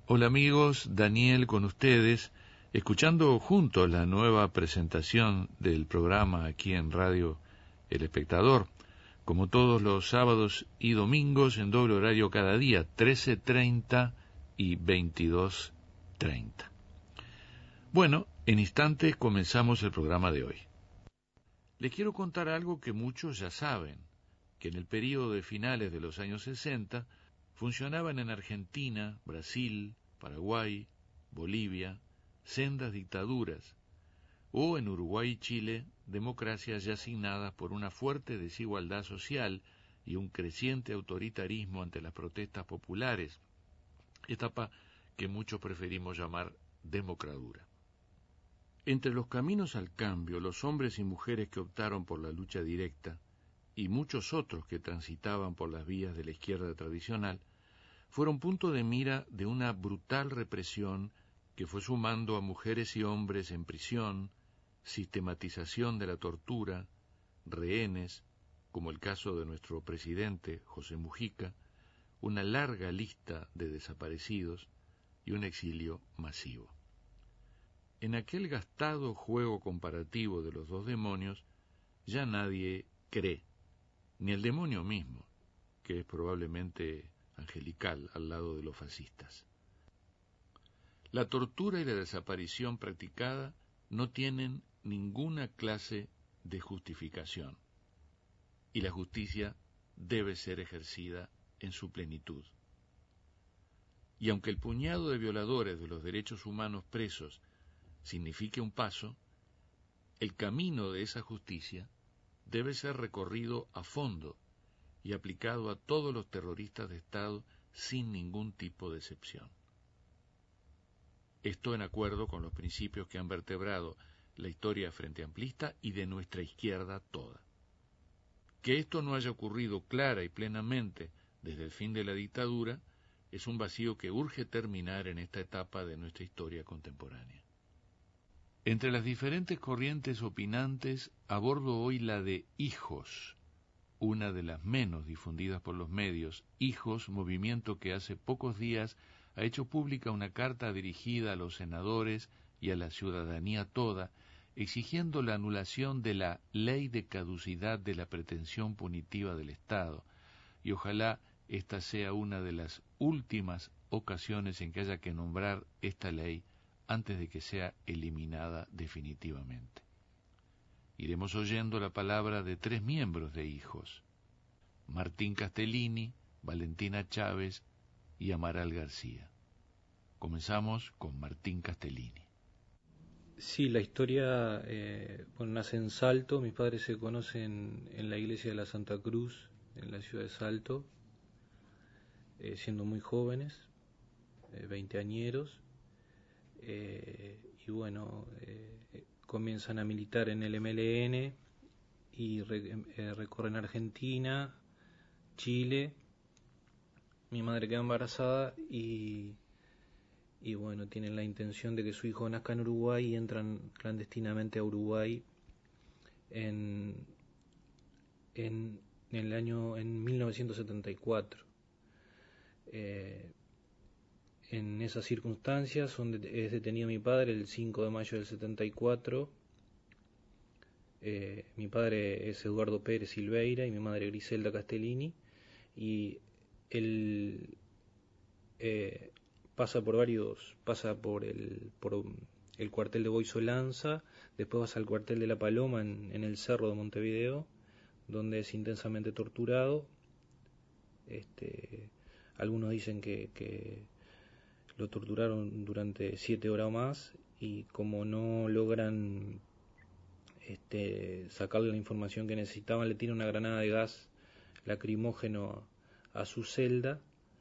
Hola amigos, Daniel con ustedes, escuchando juntos la nueva presentación del programa aquí en Radio El Espectador, como todos los sábados y domingos en doble horario cada día, 13:30 y 22:30. Bueno, en instantes comenzamos el programa de hoy. Les quiero contar algo que muchos ya saben, que en el período de finales de los años 60 funcionaban en Argentina, Brasil, Paraguay, Bolivia, sendas dictaduras, o en Uruguay y Chile, democracias ya asignadas por una fuerte desigualdad social y un creciente autoritarismo ante las protestas populares, etapa que muchos preferimos llamar democradura. Entre los caminos al cambio, los hombres y mujeres que optaron por la lucha directa, y muchos otros que transitaban por las vías de la izquierda tradicional, fueron punto de mira de una brutal represión que fue sumando a mujeres y hombres en prisión, sistematización de la tortura, rehenes, como el caso de nuestro presidente José Mujica, una larga lista de desaparecidos y un exilio masivo. En aquel gastado juego comparativo de los dos demonios, ya nadie cree, ni el demonio mismo, que es probablemente angelical al lado de los fascistas. La tortura y la desaparición practicada no tienen ninguna clase de justificación, y la justicia debe ser ejercida en su plenitud. Y aunque el puñado de violadores de los derechos humanos presos signifique un paso, el camino de esa justicia debe ser recorrido a fondo y aplicado a todos los terroristas de Estado sin ningún tipo de excepción. Esto en acuerdo con los principios que han vertebrado la historia frente amplista y de nuestra izquierda toda. Que esto no haya ocurrido clara y plenamente desde el fin de la dictadura es un vacío que urge terminar en esta etapa de nuestra historia contemporánea. Entre las diferentes corrientes opinantes abordo hoy la de Hijos, una de las menos difundidas por los medios. Hijos, movimiento que hace pocos días ha hecho pública una carta dirigida a los senadores y a la ciudadanía toda, exigiendo la anulación de la ley de caducidad de la pretensión punitiva del Estado, y ojalá esta sea una de las últimas ocasiones en que haya que nombrar esta ley antes de que sea eliminada definitivamente. Iremos oyendo la palabra de tres miembros de Hijos: Martín Castellini, Valentina Chávez y Amaral García. Comenzamos con Martín Castellini. Sí, la historia nace en Salto. Mis padres se conocen en la iglesia de la Santa Cruz, en la ciudad de Salto, siendo muy jóvenes, 20añeros, y bueno, comienzan a militar en el MLN y recorren Argentina, Chile. Mi madre queda embarazada y bueno, tienen la intención de que su hijo nazca en Uruguay y entran clandestinamente a Uruguay en 1974. En esas circunstancias es detenido mi padre el 5 de mayo del 74. Mi padre es Eduardo Pérez Silveira y mi madre Griselda Castellini, y él pasa por el cuartel de Boisolanza, después pasa al cuartel de La Paloma en el Cerro de Montevideo, donde es intensamente torturado. Algunos dicen que lo torturaron durante 7 horas o más, y como no logran sacarle la información que necesitaban, le tiran una granada de gas lacrimógeno a su celda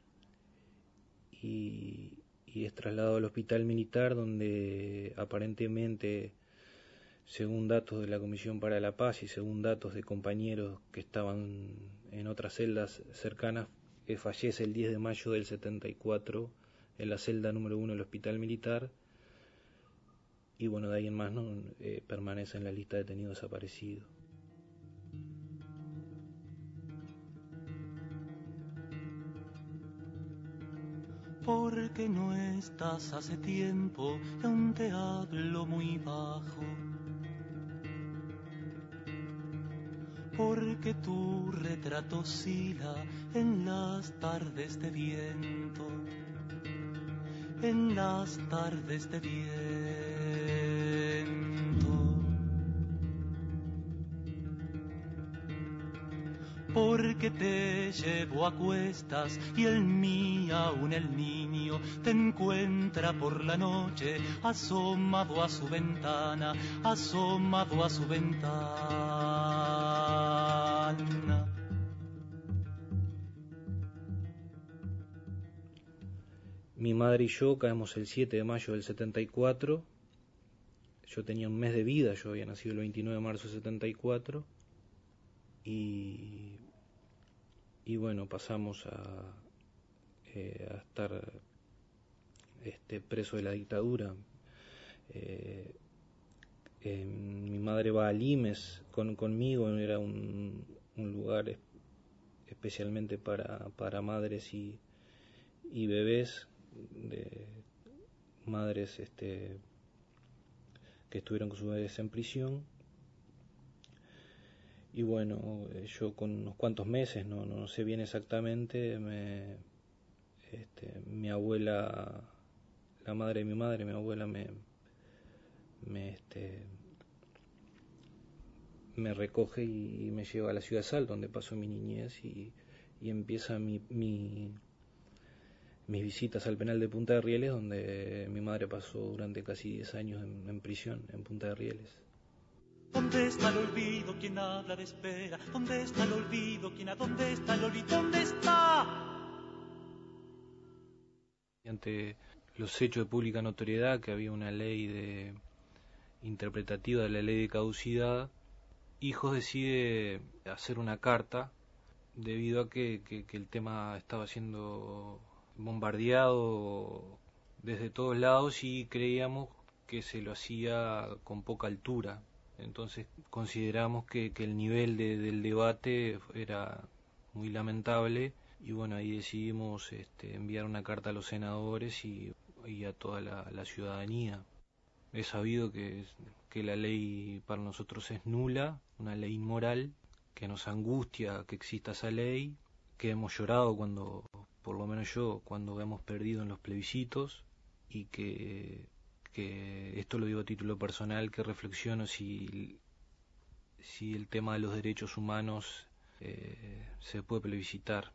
y es trasladado al hospital militar, donde aparentemente, según datos de la Comisión para la Paz y según datos de compañeros que estaban en otras celdas cercanas, fallece el 10 de mayo del 74 en la celda número 1 del hospital militar, y bueno, de ahí en más no permanece en la lista de detenidos desaparecidos. porque no estás hace tiempo y aún te hablo muy bajo. Porque tu retrato oscila en las tardes de viento, en las tardes de viento. Porque te llevo a cuestas y el mío, aún el niño, te encuentra por la noche asomado a su ventana, asomado a su ventana. Mi madre y yo caemos el 7 de mayo del 74. Yo tenía un mes de vida, yo había nacido el 29 de marzo del 74. Y bueno, pasamos a estar preso de la dictadura. Mi madre va a Limes conmigo, era un lugar especialmente para madres y bebés, de madres que estuvieron con sus bebés en prisión. Y bueno, yo con unos cuantos meses, no sé bien exactamente, mi abuela, la madre de mi madre, mi abuela me recoge y me lleva a la ciudad de Salta, donde pasó mi niñez, y empieza mis visitas al penal de Punta de Rieles, donde mi madre pasó durante casi 10 años en prisión, en Punta de Rieles. ¿Dónde está el olvido? ¿Quién habla de espera? ¿Dónde está el olvido? ¿Dónde está el olvido? ¿Dónde está? Ante los hechos de pública notoriedad, que había una ley interpretativa de la ley de caducidad, Hijos decide hacer una carta debido a que el tema estaba siendo bombardeado desde todos lados y creíamos que se lo hacía con poca altura. Entonces consideramos que el nivel del debate era muy lamentable y bueno, ahí decidimos enviar una carta a los senadores y a toda la ciudadanía. Es sabido que la ley para nosotros es nula, una ley inmoral, que nos angustia que exista esa ley, que hemos llorado cuando, por lo menos yo, cuando hemos perdido en los plebiscitos, y que esto lo digo a título personal, que reflexiono si el tema de los derechos humanos se puede plebiscitar.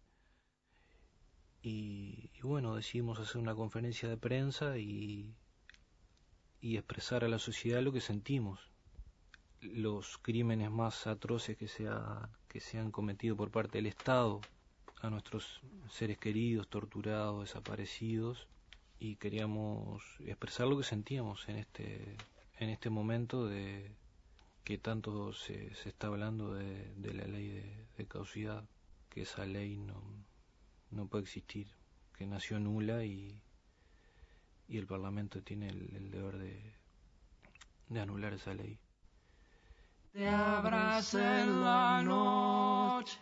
Y bueno, decidimos hacer una conferencia de prensa y expresar a la sociedad lo que sentimos. Los crímenes más atroces que se han cometido por parte del Estado a nuestros seres queridos, torturados, desaparecidos, y queríamos expresar lo que sentíamos en este momento de que tanto se está hablando de la ley de caducidad, que esa ley no puede existir, que nació nula y el Parlamento tiene el deber de anular esa ley. Te abracé en la noche,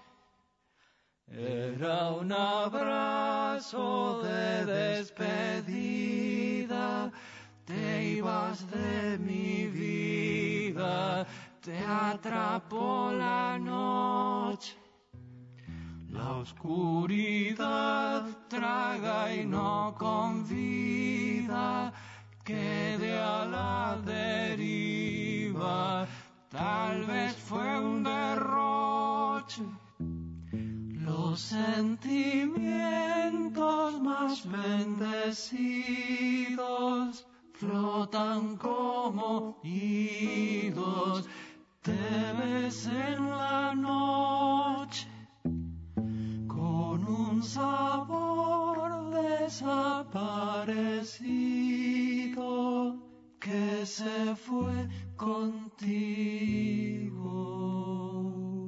era un abrazo de despedida, te ibas de mi vida, te atrapó la noche. La oscuridad traga y no convida, quede a la deriva, tal vez fue un derroche. Los sentimientos más bendecidos flotan como hilos, te ves en la noche con un sabor desaparecido que se fue contigo.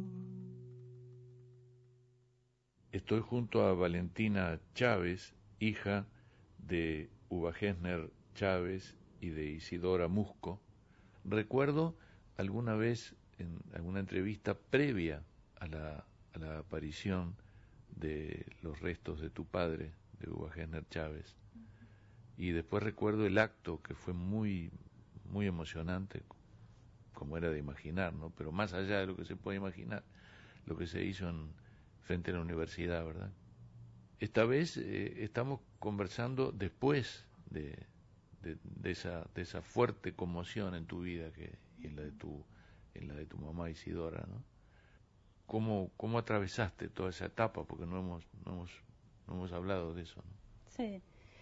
Estoy junto a Valentina Chávez, hija de Uva Gessner Chávez y de Isidora Musco. Recuerdo alguna vez en alguna entrevista previa a la aparición de los restos de tu padre, Hugo Gessner Chávez. Y después recuerdo el acto, que fue muy, muy emocionante, como era de imaginar, ¿no? Pero más allá de lo que se puede imaginar, lo que se hizo frente a la universidad, ¿verdad? Esta vez estamos conversando después de esa fuerte conmoción en tu vida y en la de tu mamá Isidora, ¿no? ¿Cómo atravesaste toda esa etapa? Porque no hemos hablado de eso, ¿no? Sí,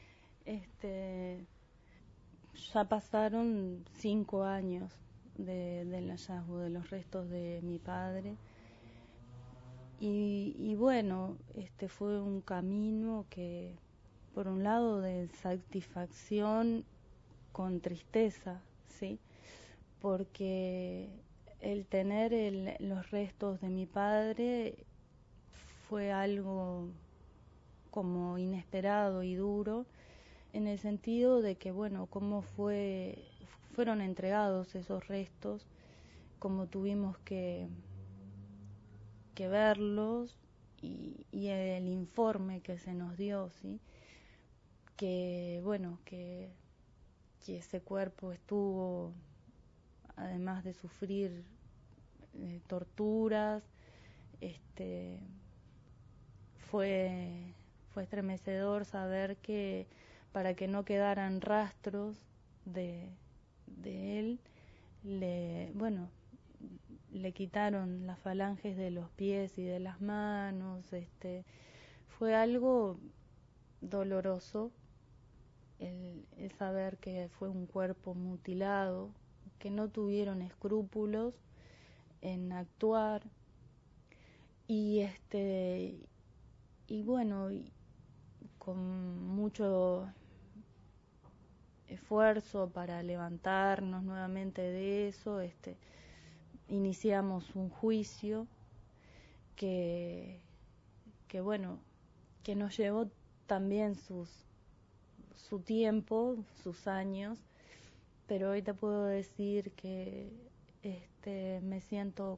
ya pasaron 5 años del hallazgo de los restos de mi padre. Y bueno, fue un camino que, por un lado, de satisfacción con tristeza, ¿sí? Porque el tener los restos de mi padre fue algo como inesperado y duro, en el sentido de que, bueno, cómo fueron entregados esos restos, cómo tuvimos que verlos, y el informe que se nos dio, ¿sí? Que, bueno, que ese cuerpo estuvo, además de sufrir torturas, fue estremecedor saber que, para que no quedaran rastros de él, le quitaron las falanges de los pies y de las manos. Fue algo doloroso el saber que fue un cuerpo mutilado, que no tuvieron escrúpulos en actuar, y bueno, con mucho esfuerzo para levantarnos nuevamente de eso, iniciamos un juicio que bueno, que nos llevó también su tiempo, sus años, pero hoy te puedo decir que me siento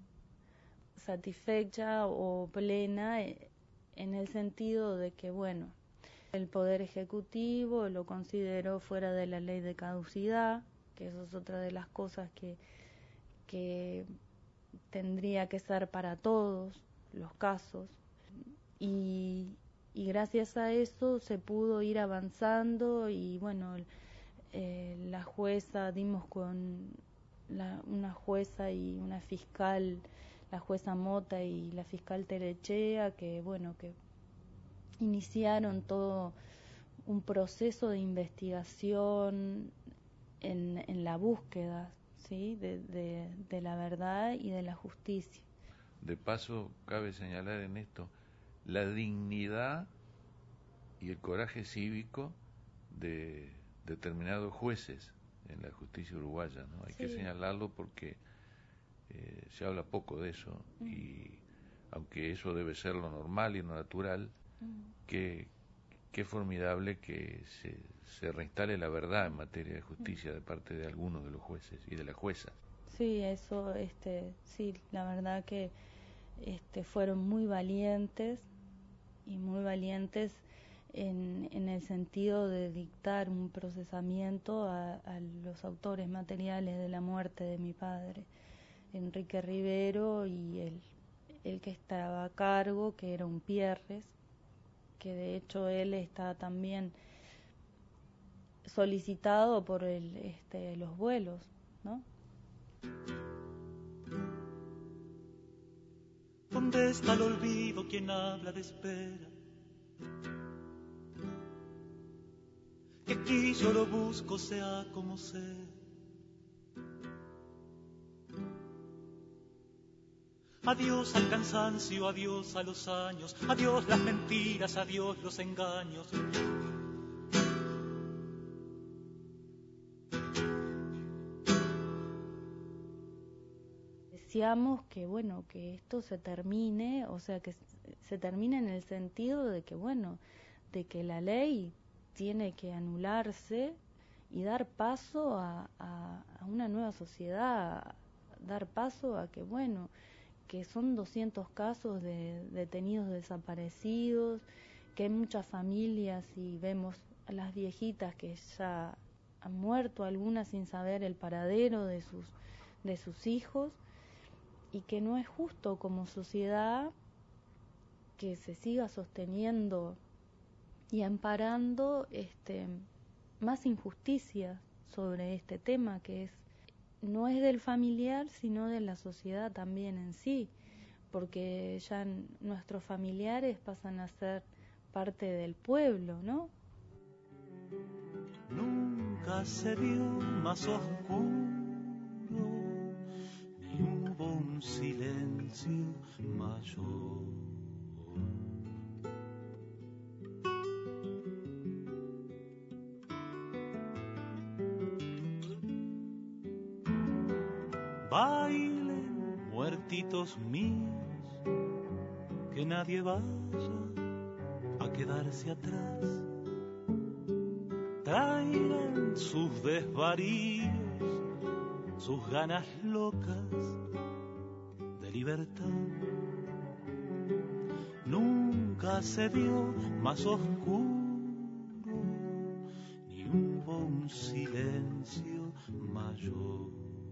satisfecha o plena, en el sentido de que, bueno, el Poder Ejecutivo lo consideró fuera de la ley de caducidad, que eso es otra de las cosas que tendría que ser para todos los casos, y gracias a eso se pudo ir avanzando. Y bueno, la jueza, dimos con una jueza y una fiscal, la jueza Mota y la fiscal Terechea, que bueno, que iniciaron todo un proceso de investigación en la búsqueda, ¿sí? de la verdad y de la justicia. De paso, cabe señalar en esto la dignidad y el coraje cívico de determinados jueces en la justicia uruguaya, ¿no? Hay que señalarlo porque se habla poco de eso, y aunque eso debe ser lo normal y lo natural, qué formidable que se reinstale la verdad en materia de justicia de parte de algunos de los jueces y de las juezas. Sí, eso, sí, la verdad que fueron muy valientes, y muy valientes en el sentido de dictar un procesamiento a los autores materiales de la muerte de mi padre, Enrique Rivero, y el que estaba a cargo, que era un Pierres, que de hecho él está también solicitado por los vuelos, ¿no? ¿Dónde está el olvido quien habla de espera? Que aquí yo lo busco sea como sea. Adiós al cansancio, adiós a los años, adiós las mentiras, adiós los engaños. Deseamos que, bueno, que esto se termine, o sea, que se termine en el sentido de que, bueno, de que la ley tiene que anularse y dar paso a una nueva sociedad, dar paso a que, bueno, que son 200 casos de detenidos desaparecidos, que hay muchas familias y vemos a las viejitas que ya han muerto, algunas sin saber el paradero de sus hijos, y que no es justo como sociedad que se siga sosteniendo y amparando más injusticia sobre este tema, que no es del familiar, sino de la sociedad también en sí, porque ya nuestros familiares pasan a ser parte del pueblo, ¿no? Nunca se vio más oscuro, ni hubo un silencio mayor. Bailen, muertitos míos, que nadie vaya a quedarse atrás. Traigan sus desvaríos, sus ganas locas de libertad. Nunca se vio más oscuro, ni hubo un silencio mayor.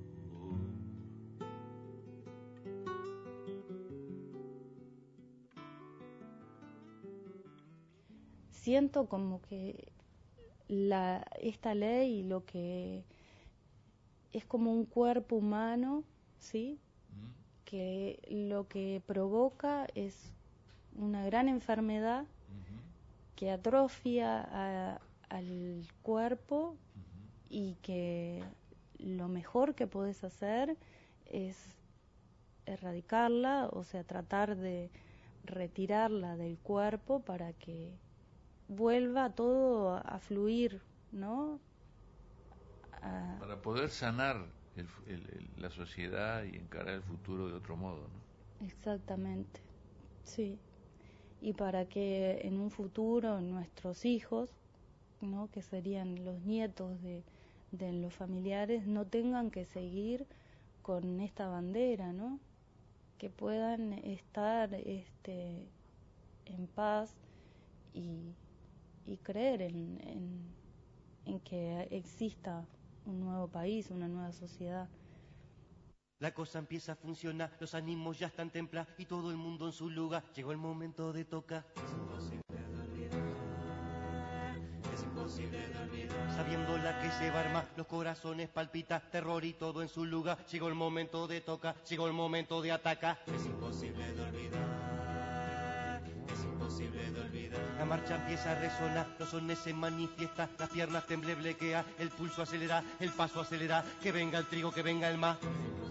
Siento como que esta ley lo que es como un cuerpo humano, ¿sí? Que lo que provoca es una gran enfermedad que atrofia al cuerpo, y que lo mejor que podés hacer es erradicarla, o sea, tratar de retirarla del cuerpo para que vuelva todo a fluir, ¿no? Para poder sanar la sociedad y encarar el futuro de otro modo, ¿no? Exactamente, sí. Y para que en un futuro nuestros hijos, ¿no?, que serían los nietos de los familiares, no tengan que seguir con esta bandera, ¿no? Que puedan estar en paz y creer en que exista un nuevo país, una nueva sociedad. La cosa empieza a funcionar, los ánimos ya están templados y todo el mundo en su lugar. Llegó el momento de tocar. Es imposible de olvidar, es imposible de olvidar. Sabiendo la que se va a armar, los corazones palpitan, terror y todo en su lugar. Llegó el momento de tocar, llegó el momento de atacar. Es imposible de olvidar, es imposible de olvidar. La marcha empieza a resonar, los sones se manifiestan, las piernas temblequean, el pulso acelera, el paso acelera. Que venga el trigo, que venga el más.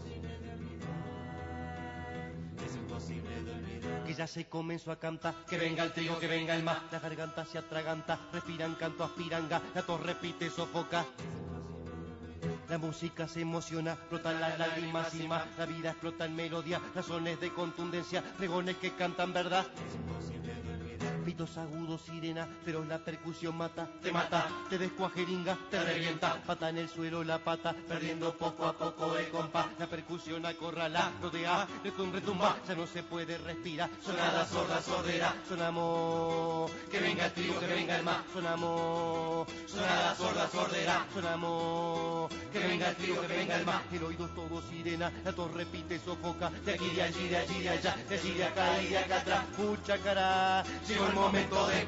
Que ya se comenzó a cantar, que venga el trigo, que venga el más. La garganta se atraganta, respiran, canto, aspiranga, la tos repite, sofoca. La música se emociona, brotan las lágrimas y más. La vida explota en melodía, razones de contundencia, pregones que cantan verdad. Pitos agudos, sirena, pero la percusión mata, te descuajeringa, te revienta. Pata en el suelo, la pata, perdiendo poco a poco el compás. La percusión acorrala, rodea, retumba, ya no se puede respirar. Sonada sorda, sordera, sonamos, que venga el trigo, que venga el más. Sonamos, sonada sorda, sordera, sonamos, que venga el trigo, que venga el más. El oído es todo sirena, la tos repite, sofoca, de aquí, de allí, de allí, de allá, de allí, de acá y de acá atrás. Mucha cara, llegó el momento de...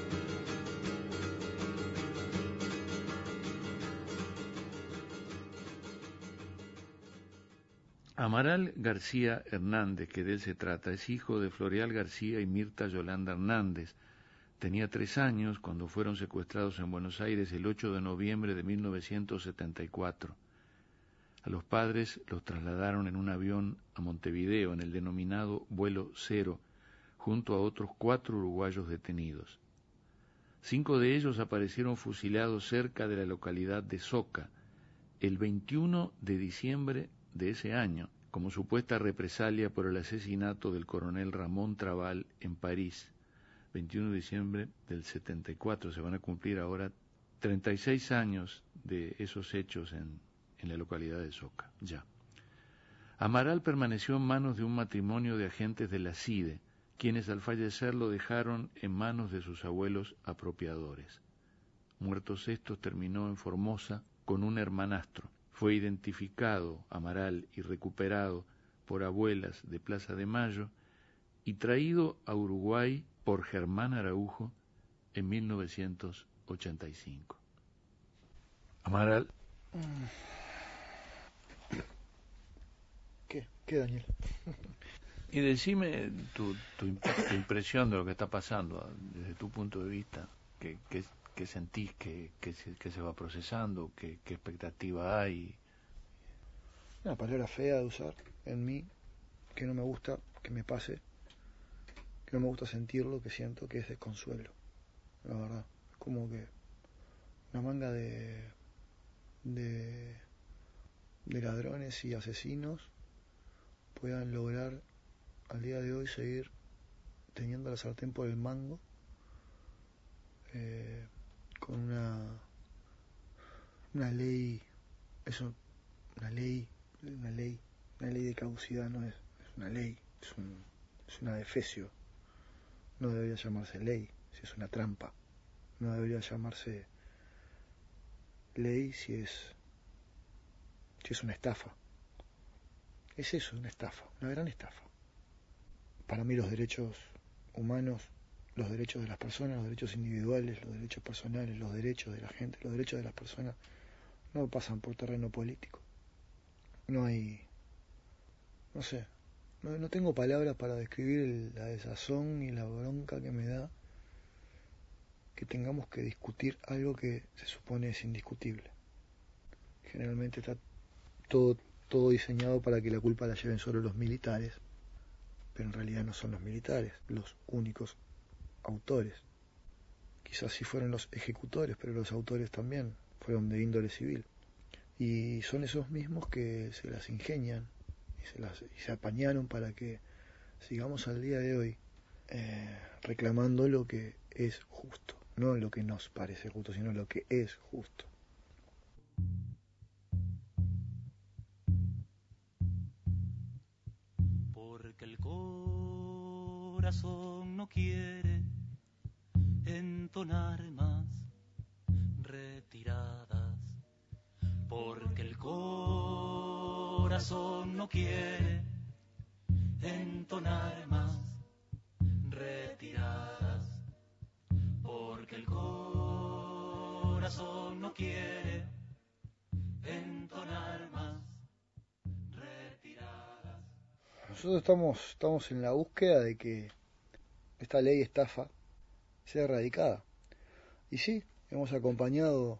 Amaral García Hernández, que de él se trata, es hijo de Floreal García y Mirta Yolanda Hernández. Tenía 3 años cuando fueron secuestrados en Buenos Aires el 8 de noviembre de 1974. A los padres los trasladaron en un avión a Montevideo, en el denominado Vuelo Cero, junto a otros 4 uruguayos detenidos. 5 de ellos aparecieron fusilados cerca de la localidad de Soca, el 21 de diciembre de ese año, como supuesta represalia por el asesinato del coronel Ramón Trabal en París. 21 de diciembre del 74, se van a cumplir ahora 36 años de esos hechos en la localidad de Soca, ya. Amaral permaneció en manos de un matrimonio de agentes de la CIDE, quienes al fallecer lo dejaron en manos de sus abuelos apropiadores. Muertos estos, terminó en Formosa con un hermanastro. Fue identificado Amaral y recuperado por abuelas de Plaza de Mayo y traído a Uruguay por Germán Araujo en 1985. Amaral. ¿Qué, Daniel? Y decime tu impresión de lo que está pasando desde tu punto de vista. ¿Qué sentís que se va procesando? ¿Qué expectativa hay? Una palabra fea de usar en mí, que no me gusta que me pase, que no me gusta sentirlo, que siento que es desconsuelo. La verdad, es como que una manga de ladrones y asesinos puedan lograr al día de hoy seguir teniendo la sartén por el mango, con una ley, eso, una ley de caducidad no es una ley, es un adefesio. No debería llamarse ley si es una trampa, no debería llamarse ley si es una estafa. Es eso, una estafa, una gran estafa. Para mí los derechos humanos, los derechos de las personas, los derechos individuales, los derechos personales, los derechos de la gente, los derechos de las personas no pasan por terreno político. No hay, no sé, no tengo palabras para describir la desazón y la bronca que me da que tengamos que discutir algo que se supone es indiscutible. Generalmente está todo diseñado para que la culpa la lleven solo los militares, pero en realidad no son los militares los únicos autores. Quizás sí fueron los ejecutores, pero los autores también fueron de índole civil. Y son esos mismos que se las ingenian y se apañaron para que sigamos al día de hoy reclamando lo que es justo, no lo que nos parece justo, sino lo que es justo. Porque el corazón no quiere entonar más retiradas, porque el corazón no quiere entonar más retiradas, porque el corazón no quiere entonar más retiradas. Nosotros estamos en la búsqueda de que esta ley estafa sea erradicada. Y sí, hemos acompañado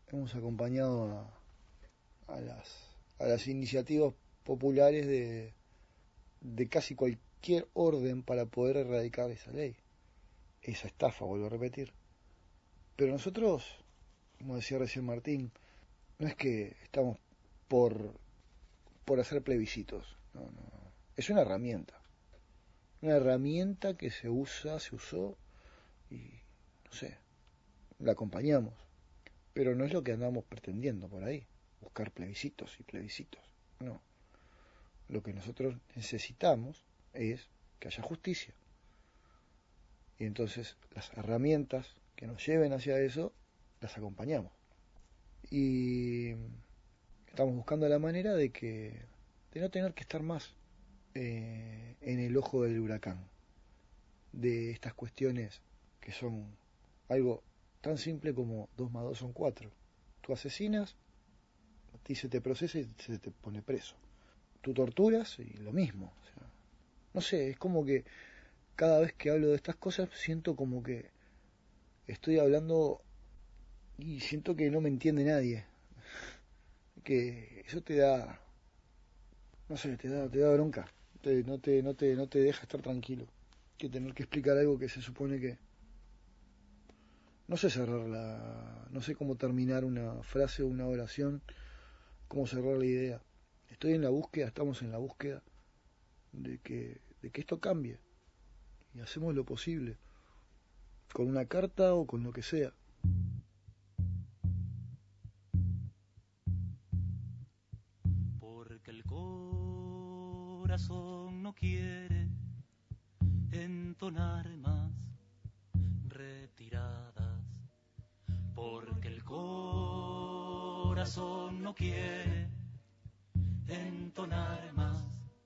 a las iniciativas populares de casi cualquier orden para poder erradicar esa ley, esa estafa, vuelvo a repetir. Pero nosotros, como decía recién Martín, no es que estamos por hacer plebiscitos, no. Es una herramienta que se usó y, no sé, la acompañamos. Pero no es lo que andamos pretendiendo por ahí, buscar plebiscitos y plebiscitos, no. Lo que nosotros necesitamos es que haya justicia. Y entonces las herramientas que nos lleven hacia eso, las acompañamos. Y estamos buscando la manera de no tener que estar más en el ojo del huracán de estas cuestiones que son algo tan simple como 2 más 2 son 4. Tú asesinas, a ti se te procesa y se te pone preso. Tú torturas y lo mismo. O sea, no sé, es como que cada vez que hablo de estas cosas siento como que estoy hablando y siento que no me entiende nadie. Que eso te da, no sé, te da bronca. No te deja estar tranquilo. Que tener que explicar algo que se supone que... No sé no sé cómo terminar una frase o una oración, cómo cerrar la idea. Estamos en la búsqueda de que esto cambie. Y hacemos lo posible, con una carta o con lo que sea. Porque el corazón no quiere entonar más retiradas, porque el corazón no quiere entonar más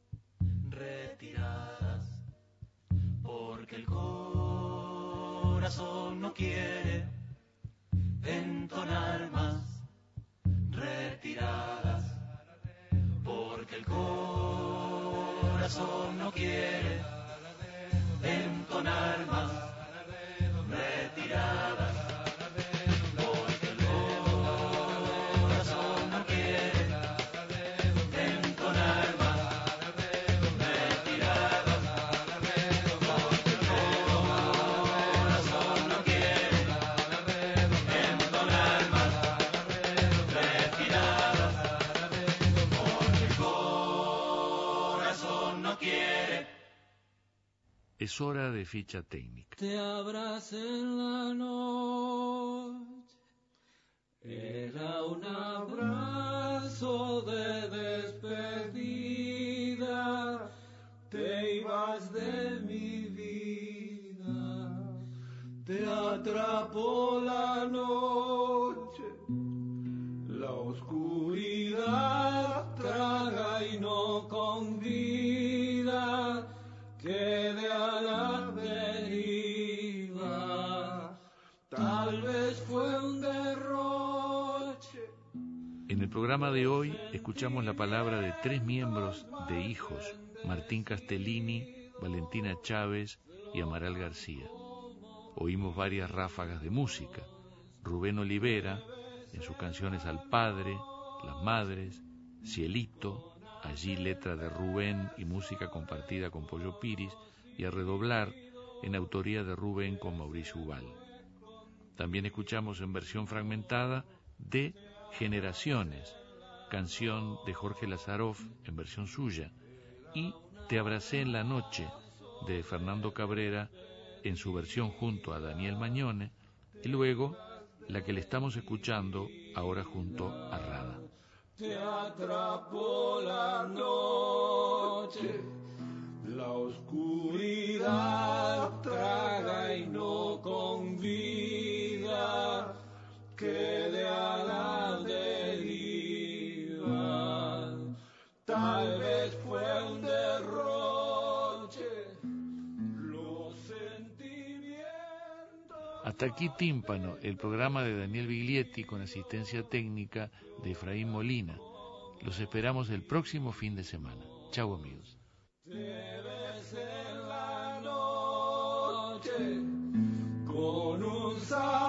retiradas, porque el corazón no quiere entonar más retiradas, porque el corazón no quiere entonar más retiradas, porque el corazón no quiere entonar más retiradas, porque el corazón no quiere entonar más retiradas, porque el corazón no quiere. Es hora de ficha técnica. Te abracé en la noche, era un abrazo de despedida, te ibas de mi vida, te atrapó la noche, la oscuridad traga y no convida, quede a la deriva, tal vez fue un derroche. En el programa de hoy escuchamos la palabra de 3 miembros de Hijos: Martín Castellini, Valentina Chávez y Amaral García. Oímos varias ráfagas de música: Rubén Olivera en sus canciones Al Padre, Las Madres, Cielito, allí letra de Rubén y música compartida con Pollo Piris, y A Redoblar en autoría de Rubén con Mauricio Ubal. También escuchamos en versión fragmentada de Generaciones, canción de Jorge Lazaroff en versión suya, y Te abracé en la noche de Fernando Cabrera en su versión junto a Daniel Mañone, y luego la que le estamos escuchando ahora junto a Rada. Te atrapó la noche, la oscuridad traga y no convida, quede a la deriva, tal vez fue un derroche, los sentimientos. Hasta aquí Tímpano, el programa de Daniel Biglietti con asistencia técnica de Efraín Molina. Los esperamos el próximo fin de semana. Chau, amigos. Te ves en la noche con un